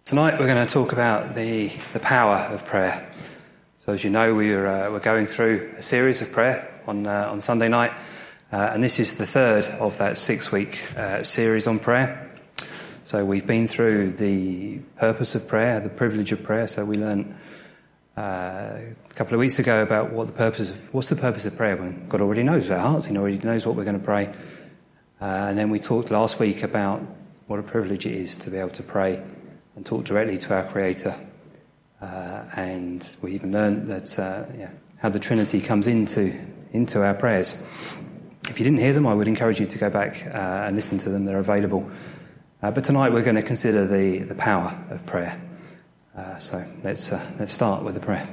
Tonight we're going to talk about the power of prayer. So as you know, we're going through a series of prayer on Sunday night, and this is the third of that 6-week series on prayer. So we've been through the purpose of prayer, the privilege of prayer. So we learned a couple of weeks ago about what's the purpose of prayer when God already knows our hearts, He already knows what we're going to pray. And then we talked last week about what a privilege it is to be able to pray and talk directly to our Creator. And we even learned that how the Trinity comes into our prayers. If you didn't hear them, I would encourage you to go back and listen to them. They're available. But tonight we're going to consider the power of prayer. So let's start with a prayer.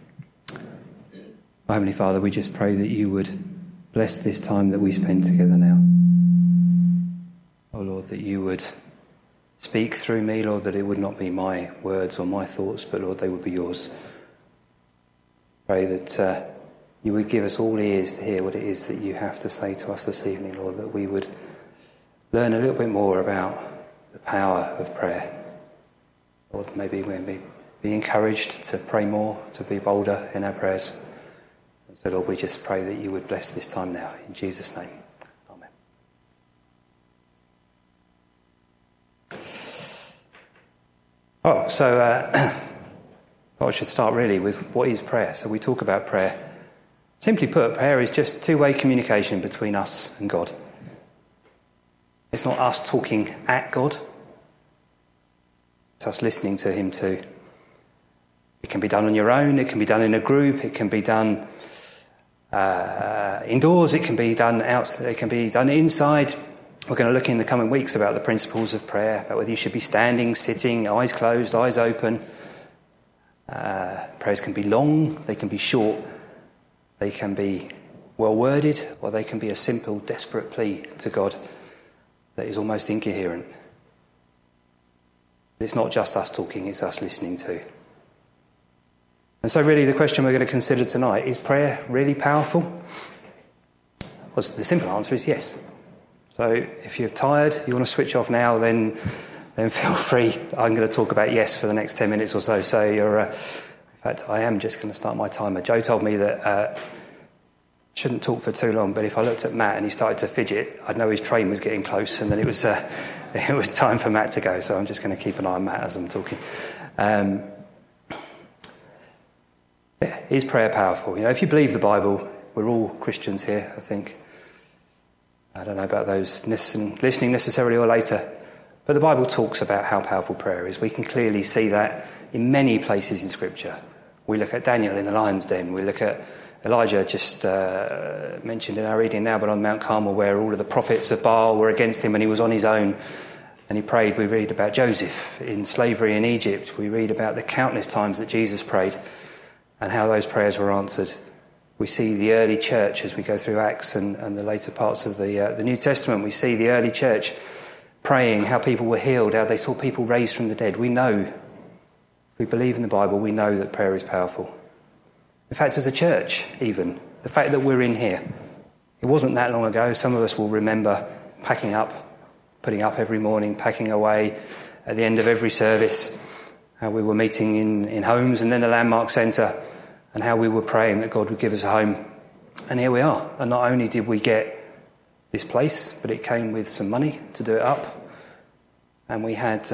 Our Heavenly Father, we just pray that you would bless this time that we spend together now. Oh Lord, that you would speak through me, Lord, that it would not be my words or my thoughts, but Lord, they would be yours. Pray that you would give us all ears to hear what it is that you have to say to us this evening, Lord, that we would learn a little bit more about the power of prayer. Lord, maybe we'll be encouraged to pray more, to be bolder in our prayers. And so, Lord, we just pray that you would bless this time now, in Jesus' name. I should start really with what is prayer. So we talk about prayer. Simply put, prayer is just two-way communication between us and God. It's not us talking at God. It's us listening to Him too. It can be done on your own. It can be done in a group. It can be done indoors. It can be done outside. It can be done inside. We're going to look in the coming weeks about the principles of prayer, about whether you should be standing, sitting, eyes closed, eyes open. Prayers can be long, they can be short, they can be well-worded, or they can be a simple, desperate plea to God that is almost incoherent. It's not just us talking, it's us listening too. And so really the question we're going to consider tonight, is prayer really powerful? Well, the simple answer is yes. So if you're tired, you want to switch off now, then feel free. I'm going to talk about yes for the next 10 minutes or so. So in fact, I am just going to start my timer. Joe told me that I shouldn't talk for too long, but if I looked at Matt and he started to fidget, I'd know his train was getting close, and then it was time for Matt to go. So I'm just going to keep an eye on Matt as I'm talking. Is prayer powerful? You know, if you believe the Bible, we're all Christians here, I think. I don't know about those listening necessarily or later, but the Bible talks about how powerful prayer is. We can clearly see that in many places in Scripture. We look at Daniel in the lion's den. We look at Elijah, just mentioned in our reading now, but on Mount Carmel, where all of the prophets of Baal were against him and he was on his own and he prayed. We read about Joseph in slavery in Egypt. We read about the countless times that Jesus prayed and how those prayers were answered. We see the early church as we go through Acts and the later parts of the New Testament. We see the early church praying, how people were healed, how they saw people raised from the dead. We know, if we believe in the Bible, we know that prayer is powerful. In fact, as a church, even, the fact that we're in here, it wasn't that long ago. Some of us will remember packing up, putting up every morning, packing away at the end of every service, how we were meeting in homes and then the Landmark Centre, and how we were praying that God would give us a home. And here we are. And not only did we get this place, but it came with some money to do it up. And we have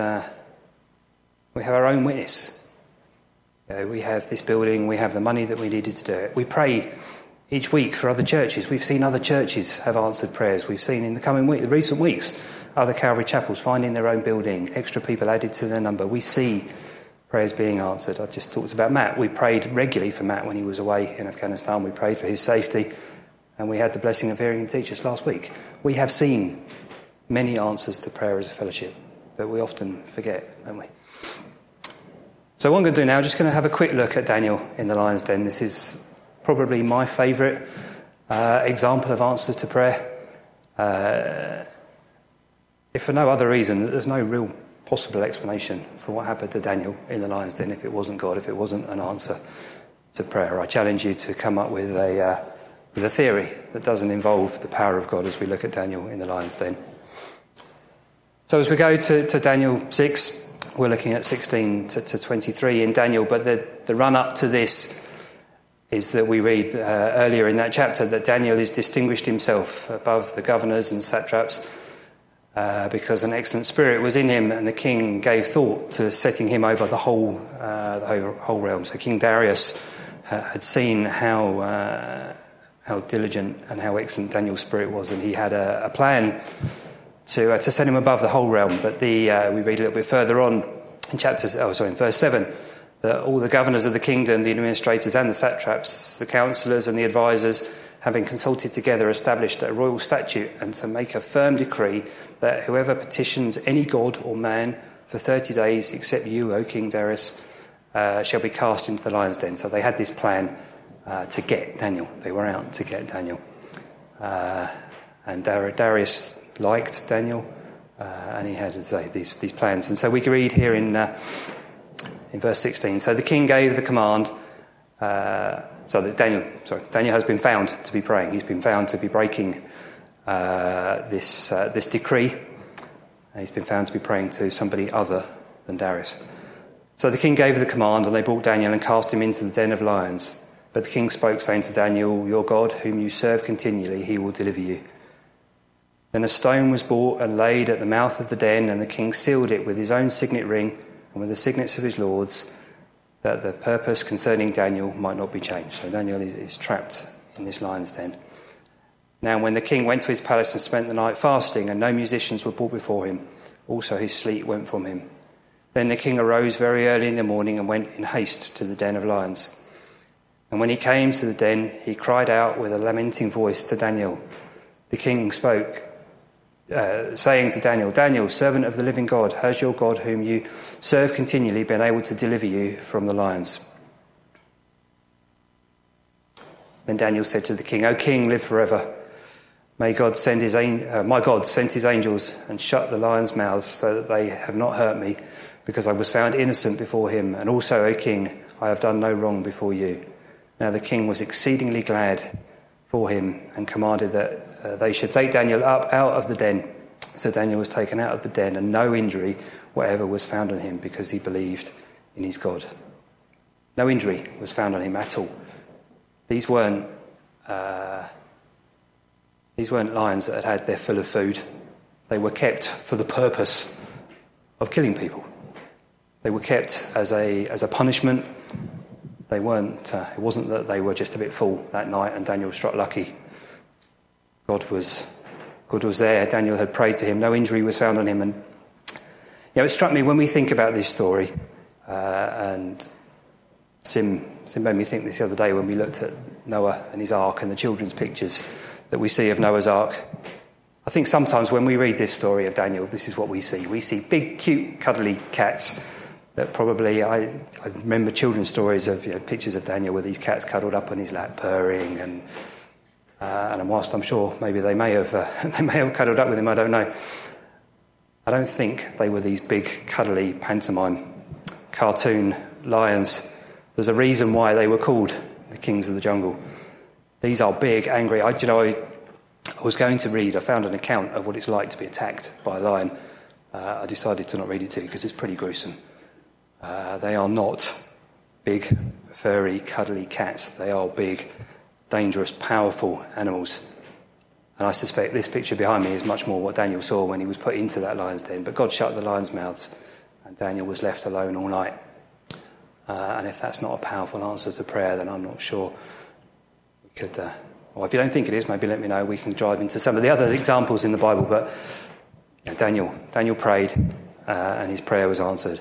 our own witness. We have this building, we have the money that we needed to do it. We pray each week for other churches. We've seen other churches have answered prayers. We've seen in the recent weeks, other Calvary chapels finding their own building, extra people added to their number. We see prayers being answered. I just talked about Matt. We prayed regularly for Matt when he was away in Afghanistan. We prayed for his safety, and we had the blessing of hearing him teach us last week. We have seen many answers to prayer as a fellowship, but we often forget, don't we? So what I'm going to do now, I'm just going to have a quick look at Daniel in the lion's den. This is probably my favourite example of answers to prayer. If for no other reason, there's no real possible explanation for what happened to Daniel in the lion's den if it wasn't God, if it wasn't an answer to prayer. I challenge you to come up with a theory that doesn't involve the power of God as we look at Daniel in the lion's den. So as we go to Daniel 6, we're looking at 16 to 23 in Daniel, but the run-up to this is that we read earlier in that chapter that Daniel has distinguished himself above the governors and satraps because an excellent spirit was in him, and the king gave thought to setting him over the whole realm. So King Darius had seen how diligent and how excellent Daniel's spirit was, and he had a plan to set him above the whole realm. But we read a little bit further on in verse 7, that all the governors of the kingdom, the administrators and the satraps, the councillors and the advisors, having consulted together, established a royal statute and to make a firm decree that whoever petitions any god or man for 30 days, except you, O King Darius, shall be cast into the lion's den. So they had this plan to get Daniel. They were out to get Daniel. And Darius liked Daniel, and he had, as I say, these plans. And so we can read here in verse 16. So the king gave the command, so that Daniel has been found to be praying. He's been found to be breaking this decree. He's been found to be praying to somebody other than Darius. So the king gave the command, and they brought Daniel and cast him into the den of lions. But the king spoke, saying to Daniel, your God, whom you serve continually, he will deliver you. Then a stone was brought and laid at the mouth of the den, and the king sealed it with his own signet ring and with the signets of his lords, that the purpose concerning Daniel might not be changed. So Daniel is trapped in this lion's den. Now when the king went to his palace and spent the night fasting, and no musicians were brought before him, also his sleep went from him. Then the king arose very early in the morning and went in haste to the den of lions. And when he came to the den, he cried out with a lamenting voice to Daniel. The king spoke, saying to Daniel, Daniel, servant of the living God, has your God, whom you serve continually, been able to deliver you from the lions? Then Daniel said to the king, O king, live forever. May God send my God sent his angels and shut the lions' mouths so that they have not hurt me, because I was found innocent before him. And also, O king, I have done no wrong before you. Now the king was exceedingly glad for him and commanded that they should take Daniel up out of the den. So Daniel was taken out of the den, and no injury whatever was found on him, because he believed in his God. No injury was found on him at all. These weren't lions that had their fill of food. They were kept for the purpose of killing people. They were kept as a punishment. They weren't. It wasn't that they were just a bit full that night and Daniel struck lucky. God was there. Daniel had prayed to him. No injury was found on him. And it struck me when we think about this story. And Sim made me think this the other day when we looked at Noah and his ark and the children's pictures that we see of Noah's ark. I think sometimes when we read this story of Daniel, this is what we see. We see big, cute, cuddly cats. That probably, I remember children's stories of pictures of Daniel with these cats cuddled up on his lap, purring, and whilst I'm sure maybe they may have cuddled up with him, I don't know. I don't think they were these big, cuddly pantomime cartoon lions. There's a reason why they were called the kings of the jungle. These are big, angry. I was going to read. I found an account of what it's like to be attacked by a lion. I decided to not read it to you because it's pretty gruesome. They are not big, furry, cuddly cats. They are big, dangerous, powerful animals. And I suspect this picture behind me is much more what Daniel saw when he was put into that lion's den. But God shut the lions' mouths, and Daniel was left alone all night. And if that's not a powerful answer to prayer, then I'm not sure we could... Well, if you don't think it is, maybe let me know. We can dive into some of the other examples in the Bible. But Daniel prayed, and his prayer was answered.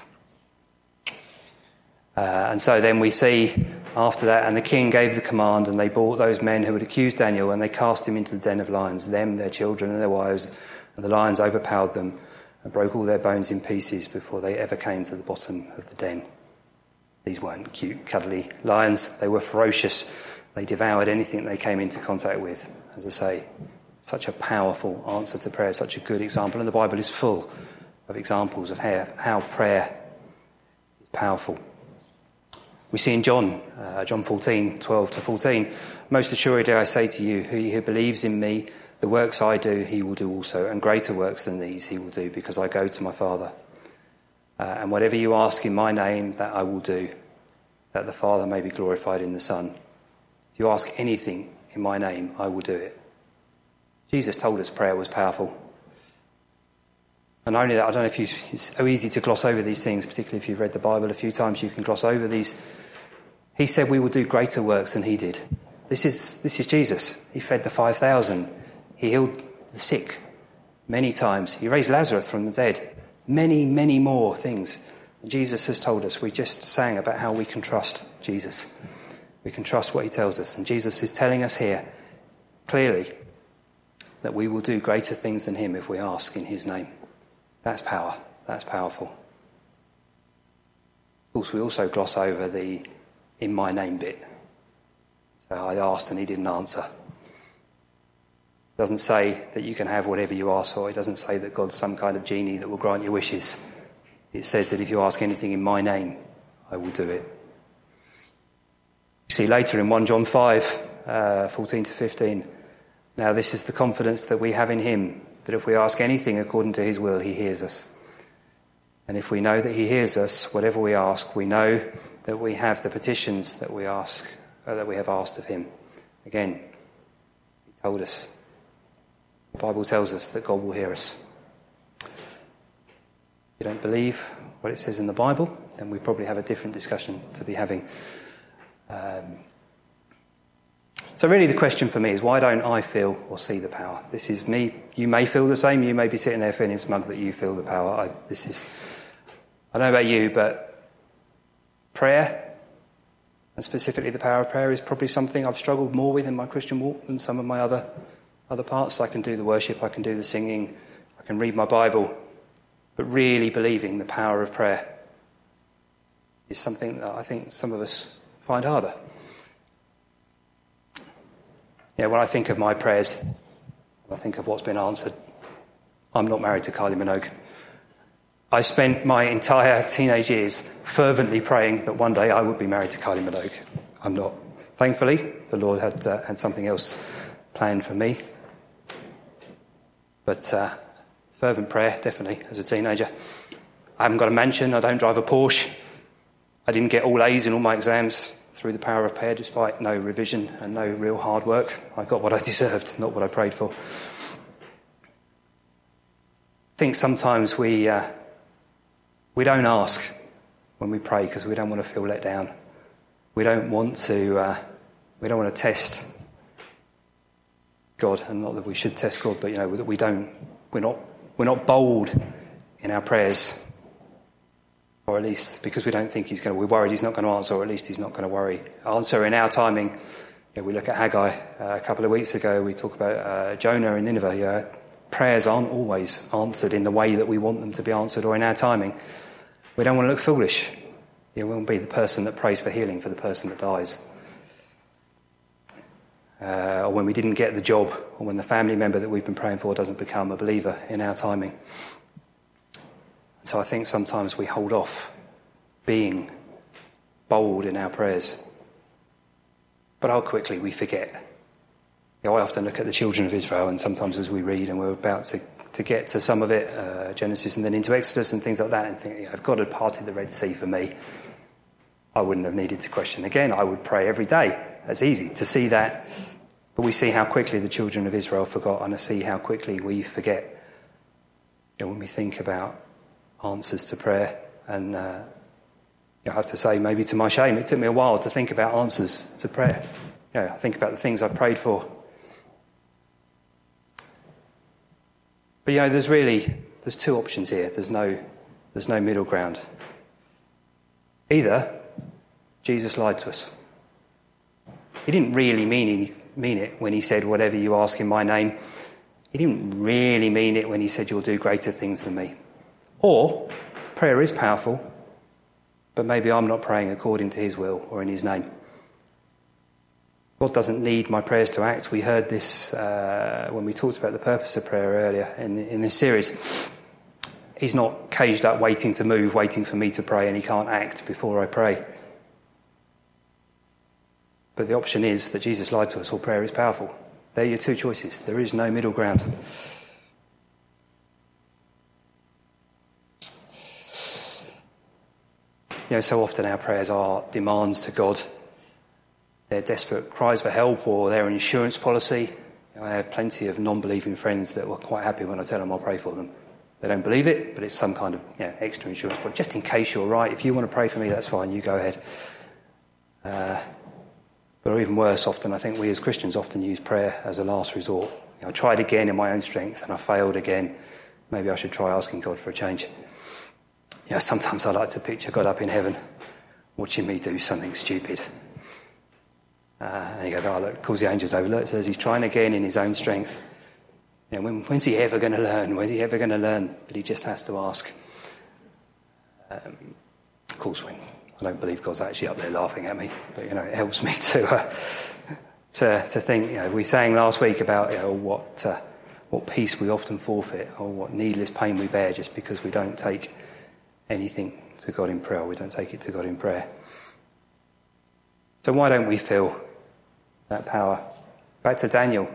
And so then we see after that, and the king gave the command, and they brought those men who had accused Daniel, and they cast him into the den of lions, them, their children and their wives, and the lions overpowered them and broke all their bones in pieces before they ever came to the bottom of the den. These weren't cute, cuddly lions. They were ferocious. They devoured anything they came into contact with. As I say, such a powerful answer to prayer, such a good example. And the Bible is full of examples of how prayer is powerful. We see in John 14, 12 to 14, most assuredly I say to you, he who believes in me, the works I do, he will do also, and greater works than these he will do, because I go to my Father. And whatever you ask in my name, that I will do, that the Father may be glorified in the Son. If you ask anything in my name, I will do it. Jesus told us prayer was powerful. And only that, I don't know if it's so easy to gloss over these things, particularly if you've read the Bible a few times, you can gloss over these. He said we will do greater works than he did. This is Jesus. He fed the 5,000. He healed the sick many times. He raised Lazarus from the dead. Many, many more things. And Jesus has told us. We just sang about how we can trust Jesus. We can trust what he tells us. And Jesus is telling us here, clearly, that we will do greater things than him if we ask in his name. That's power. That's powerful. Of course, we also gloss over the in my name bit. So I asked and he didn't answer. It doesn't say that you can have whatever you ask for. It doesn't say that God's some kind of genie that will grant your wishes. It says that if you ask anything in my name, I will do it. You see later in 1 John 5, 14 to 15, now this is the confidence that we have in him, that if we ask anything according to his will, he hears us. And if we know that he hears us, whatever we ask, we know that we have the petitions that we ask, that we have asked of him. Again, he told us. The Bible tells us that God will hear us. If you don't believe what it says in the Bible, then we probably have a different discussion to be having. So really the question for me is, why don't I feel or see the power? This is me. You may feel the same. You may be sitting there feeling smug that you feel the power. I don't know about you, but prayer, and specifically the power of prayer, is probably something I've struggled more with in my Christian walk than some of my other parts. I can do the worship, I can do the singing, I can read my Bible, but really believing the power of prayer is something that I think some of us find harder. Yeah, when I think of my prayers, I think of what's been answered. I'm not married to Kylie Minogue. I spent my entire teenage years fervently praying that one day I would be married to Kylie Minogue. I'm not. Thankfully, the Lord had something else planned for me. But fervent prayer, definitely, as a teenager. I haven't got a mansion, I don't drive a Porsche. I didn't get all A's in all my exams through the power of prayer, despite no revision and no real hard work. I got what I deserved, not what I prayed for. I think sometimes we don't ask when we pray because we don't want to feel let down. We don't want to test God, and not that we should test God, but that we're not bold in our prayers. Or at least because we're worried he's not going to answer, or at least he's not going to answer in our timing. We look at Haggai a couple of weeks ago, we talk about Jonah in Nineveh. Prayers aren't always answered in the way that we want them to be answered or in our timing. We don't want to look foolish. We won't be the person that prays for healing for the person that dies. Or when we didn't get the job, or when the family member that we've been praying for doesn't become a believer in our timing. So I think sometimes we hold off being bold in our prayers. But how quickly we forget. I often look at the children of Israel, and sometimes as we read and we're about to get to some of it, Genesis and then into Exodus and things like that, and think, if God had parted the Red Sea for me, I wouldn't have needed to question again. I would pray every day. It's easy to see that. But we see how quickly the children of Israel forgot, and I see how quickly we forget when we think about answers to prayer. And I have to say, maybe to my shame, it took me a while to think about answers to prayer. I think about the things I've prayed for. But there's two options here. There's no middle ground. Either Jesus lied to us. He didn't really mean it when he said, whatever you ask in my name. He didn't really mean it when he said, you'll do greater things than me. Or prayer is powerful, but maybe I'm not praying according to his will or in his name. God doesn't need my prayers to act. We heard this when we talked about the purpose of prayer earlier in this series. He's not caged up waiting to move, waiting for me to pray, and he can't act before I pray. But the option is that Jesus lied to us, or prayer is powerful. They're your two choices. There is no middle ground. So often our prayers are demands to God. They're desperate cries for help, or they're an insurance policy. I have plenty of non-believing friends that were quite happy when I tell them I'll pray for them. They don't believe it, but it's some kind of extra insurance. But just in case you're right, if you want to pray for me, that's fine, you go ahead. But even worse, often I think we as Christians often use prayer as a last resort. I tried again in my own strength and I failed again. Maybe I should try asking God for a change. Sometimes I like to picture God up in heaven watching me do something stupid. And he goes, look, calls the angels over, look, says he's trying again in his own strength. When's he ever going to learn? When's he ever going to learn that he just has to ask? Of course, when I don't believe God's actually up there laughing at me, but it helps me to think. We sang last week about what peace we often forfeit, or what needless pain we bear just because we don't take anything to God in prayer. We don't take it to God in prayer. So why don't we feel that power? Back to Daniel.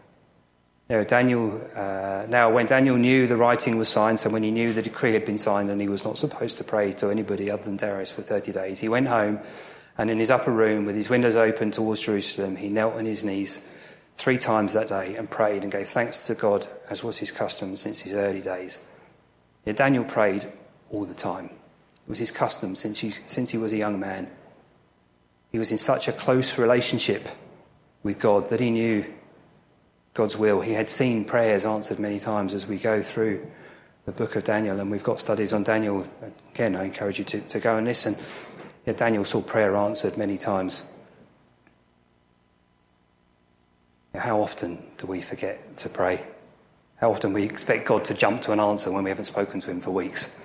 Now when Daniel knew the writing was signed, so when he knew the decree had been signed and he was not supposed to pray to anybody other than Darius for 30 days, he went home, and in his upper room with his windows open towards Jerusalem, he knelt on his knees 3 times that day and prayed and gave thanks to God, as was his custom since his early days. Daniel prayed all the time. It was his custom since he was a young man. He was in such a close relationship with God that he knew God's will. He had seen prayers answered many times as we go through the book of Daniel, and we've got studies on Daniel. Again, I encourage you to go and listen. Daniel saw prayer answered many times. How often do we forget to pray? How often we expect God to jump to an answer when we haven't spoken to him for weeks?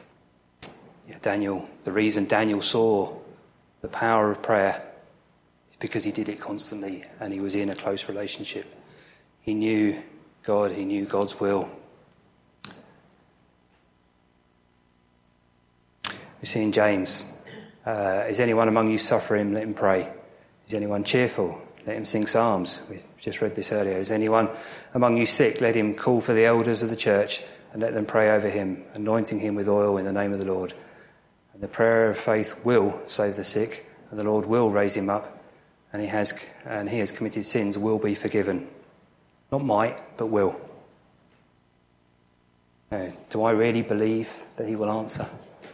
The reason Daniel saw the power of prayer is because he did it constantly and he was in a close relationship. He knew God, he knew God's will. We see in James, is anyone among you suffering? Let him pray. Is anyone cheerful? Let him sing psalms. We just read this earlier. Is anyone among you sick? Let him call for the elders of the church and let them pray over him, anointing him with oil in the name of the Lord. And the prayer of faith will save the sick, and the Lord will raise him up, and he has committed sins will be forgiven. Not might, but will. Do I really believe that he will answer?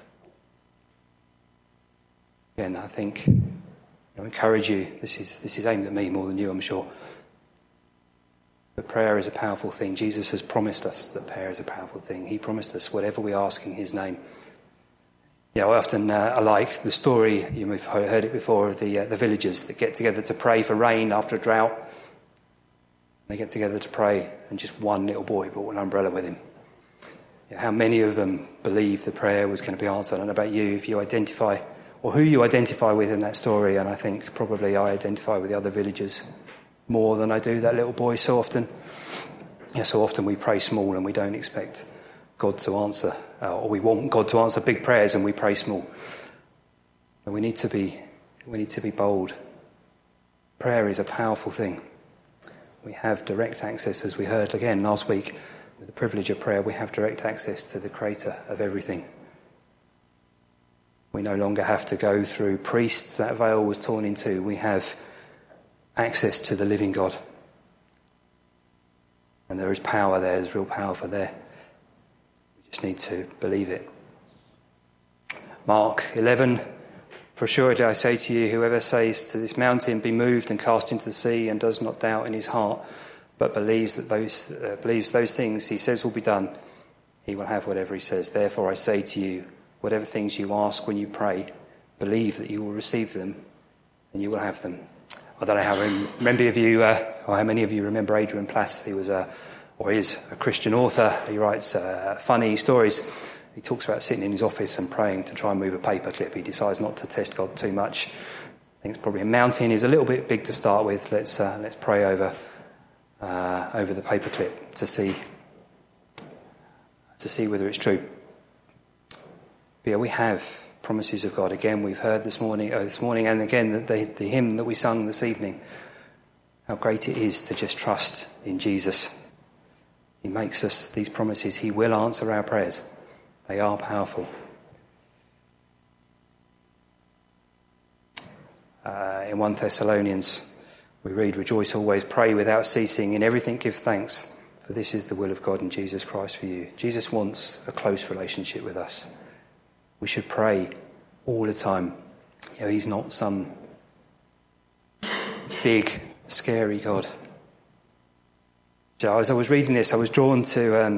Again, I think I encourage you. This is aimed at me more than you, I'm sure. But prayer is a powerful thing. Jesus has promised us that prayer is a powerful thing. He promised us whatever we ask in his name. I often I like the story, you may have heard it before, of the villagers that get together to pray for rain after a drought. They get together to pray, and just one little boy brought an umbrella with him. How many of them believed the prayer was going to be answered? I don't know about you, if you identify, or who you identify with in that story, and I think probably I identify with the other villagers more than I do that little boy so often. So often we pray small and we don't expect God to answer, or we want God to answer big prayers and we pray small. And we need to be bold. Prayer is a powerful thing. We have direct access, as we heard again last week, with the privilege of prayer. We have direct access to the Creator of everything. We no longer have to go through priests that veil was torn in two. We have access to the living God. And there is power there, there's real power for there. We just need to believe it. Mark 11, for assuredly I say to you, whoever says to this mountain, be moved and cast into the sea, and does not doubt in his heart, but believes those things he says will be done, he will have whatever he says. Therefore I say to you, whatever things you ask when you pray, believe that you will receive them, and you will have them. I don't know how many of you remember Adrian Plass. He was is a Christian author. He writes funny stories. He talks about sitting in his office and praying to try and move a paperclip. He decides not to test God too much. I think it's probably a mountain is a little bit big to start with. Let's pray over the paperclip to see whether it's true. But we have promises of God. Again, we've heard this morning, and again the hymn that we sung this evening. How great it is to just trust in Jesus. He makes us these promises. He will answer our prayers. They are powerful. In 1 Thessalonians, we read, "Rejoice always, pray without ceasing, in everything give thanks, for this is the will of God in Jesus Christ for you." Jesus wants a close relationship with us. We should pray all the time. He's not some big, scary God. So as I was reading this, I was drawn to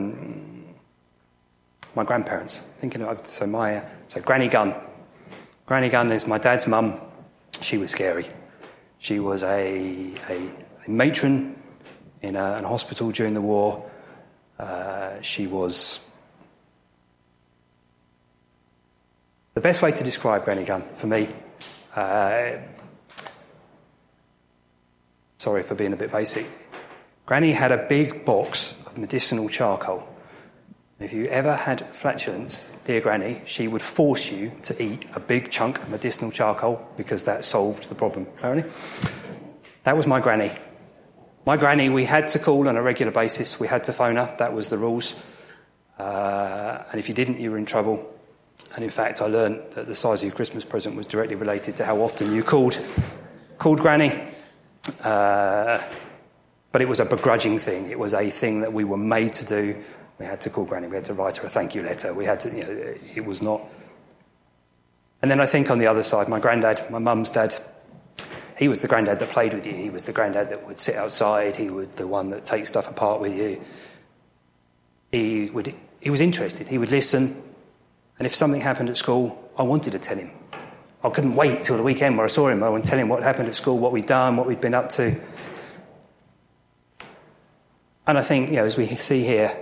my grandparents. So Granny Gunn. Granny Gunn is my dad's mum. She was scary. She was a matron in a hospital during the war. She was... The best way to describe Granny Gunn, for me, sorry for being a bit basic, Granny had a big box of medicinal charcoal. If you ever had flatulence, dear Granny, she would force you to eat a big chunk of medicinal charcoal because that solved the problem, apparently. That was my granny. My granny, we had to call on a regular basis. We had to phone her. That was the rules. And if you didn't, you were in trouble. And in fact, I learned that the size of your Christmas present was directly related to how often you called Granny. But it was a begrudging thing. It was a thing that we were made to do. We had to call Granny. We had to write her a thank you letter. We had to, it was not. And then I think on the other side, my granddad, my mum's dad, he was the granddad that played with you. He was the granddad that would sit outside. He was the one that take stuff apart with you. He was interested. He would listen. And if something happened at school, I wanted to tell him. I couldn't wait till the weekend where I saw him. I would tell him what happened at school, what we'd done, what we'd been up to. And I think, as we see here,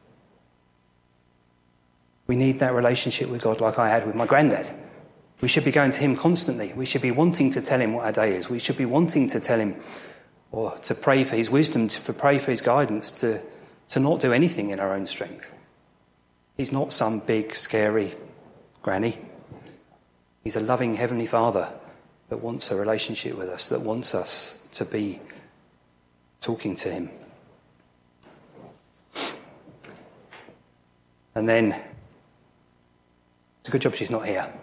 we need that relationship with God like I had with my granddad. We should be going to him constantly. We should be wanting to tell him what our day is. We should be wanting to tell him, or to pray for his wisdom, to pray for his guidance, to not do anything in our own strength. He's not some big, scary granny. He's a loving Heavenly Father that wants a relationship with us, that wants us to be talking to him. And then, it's a good job she's not here.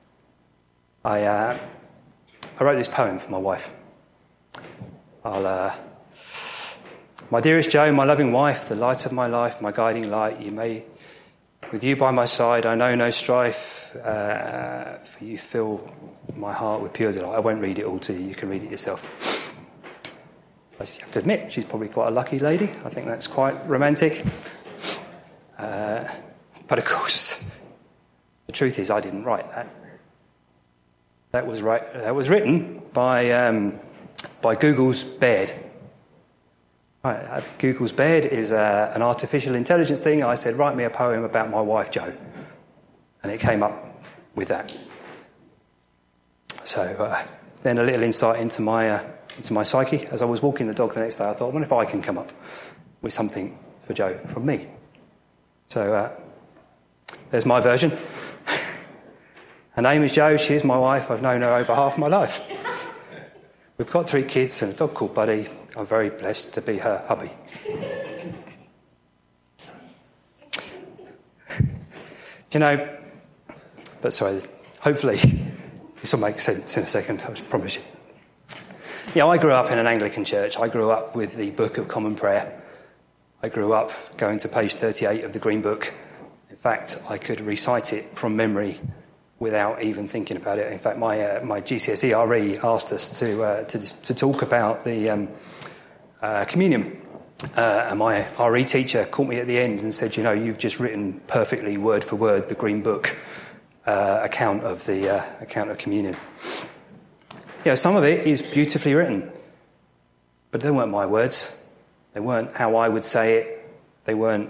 I wrote this poem for my wife. My dearest Jo, my loving wife, the light of my life, my guiding light, with you by my side, I know no strife, for you fill my heart with pure delight. I won't read it all to you, you can read it yourself. I have to admit, she's probably quite a lucky lady. I think that's quite romantic. But of course, the truth is I didn't write that. That was written by Google's Baird. Right, Google's Baird is an artificial intelligence thing. I said, write me a poem about my wife, Jo. And it came up with that. So then a little insight into my psyche. As I was walking the dog the next day, I thought, I wonder if I can come up with something for Jo from me. So there's my version. Her name is Jo. She is my wife. I've known her over half my life. We've got 3 kids and a dog called Buddy. I'm very blessed to be her hubby. Hopefully this will make sense in a second, I promise you. I grew up in an Anglican church. I grew up with the Book of Common Prayer. I grew up going to page 38 of the Green Book. In fact, I could recite it from memory without even thinking about it. In fact, my GCSE RE asked us to talk about the communion. And my RE teacher caught me at the end and said, you've just written perfectly, word for word, the Green Book account of communion. Some of it is beautifully written, but they weren't my words. They weren't how I would say it. They weren't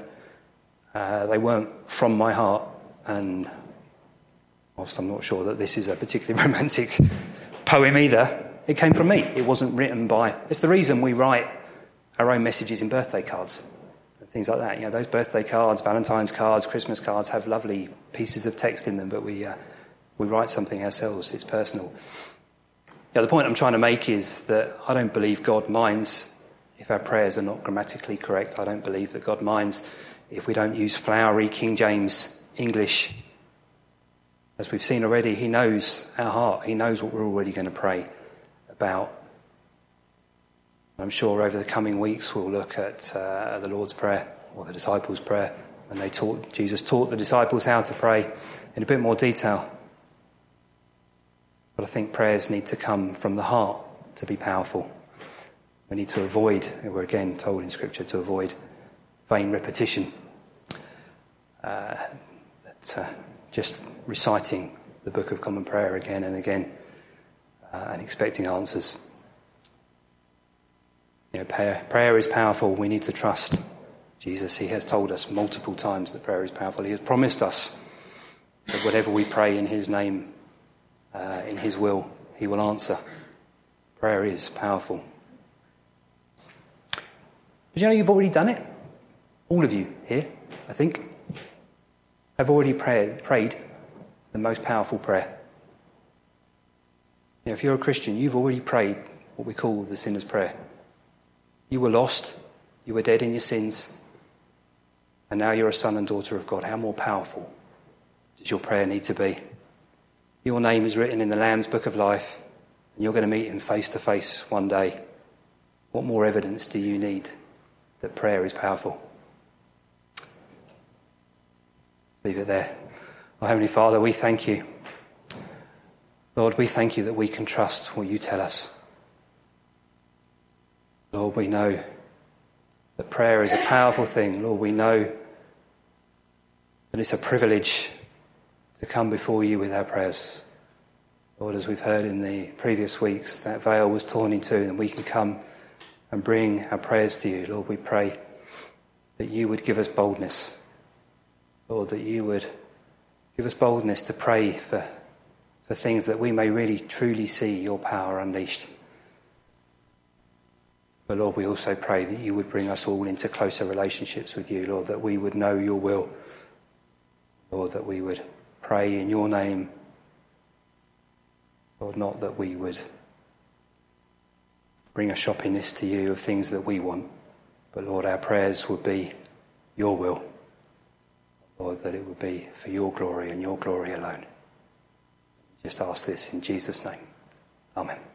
from my heart. And whilst I'm not sure that this is a particularly romantic poem either, it came from me. It wasn't written by... It's the reason we write our own messages in birthday cards and things like that. Those birthday cards, Valentine's cards, Christmas cards have lovely pieces of text in them, but we write something ourselves. It's personal. The point I'm trying to make is that I don't believe God minds if our prayers are not grammatically correct. I don't believe that God minds if we don't use flowery King James English. As we've seen already, he knows our heart. He knows what we're already going to pray. about. I'm sure over the coming weeks we'll look at the Lord's Prayer, or the disciples' prayer, when Jesus taught the disciples how to pray in a bit more detail. But I think prayers need to come from the heart to be powerful. We need to avoid, we're again told in Scripture, to avoid vain repetition. Just reciting the Book of Common Prayer again and again and expecting answers. Prayer is powerful. We need to trust Jesus. He has told us multiple times that prayer is powerful. He has promised us that whatever we pray in his name, in his will, he will answer. Prayer is powerful. But you've already done it. All of you here, I think, have already prayed the most powerful prayer. If you're a Christian, you've already prayed what we call the sinner's prayer. You were lost, you were dead in your sins, and now you're a son and daughter of God. How more powerful does your prayer need to be? Your name is written in the Lamb's Book of Life, and you're going to meet him face to face one day. What more evidence do you need that prayer is powerful? Leave it there. Our Heavenly Father, we thank you. Lord, we thank you that we can trust what you tell us. Lord, we know that prayer is a powerful thing. Lord, we know that it's a privilege to come before you with our prayers. Lord, as we've heard in the previous weeks, that veil was torn in two, and we can come and bring our prayers to you. Lord, we pray that you would give us boldness. Lord, that you would give us boldness to pray for things that we may really truly see your power unleashed. But Lord, we also pray that you would bring us all into closer relationships with you, Lord, that we would know your will. Lord, that we would pray in your name. Lord, not that we would bring a shopping list to you of things that we want, but Lord, our prayers would be your will. Lord, that it would be for your glory and your glory alone. Just ask this in Jesus' name. Amen.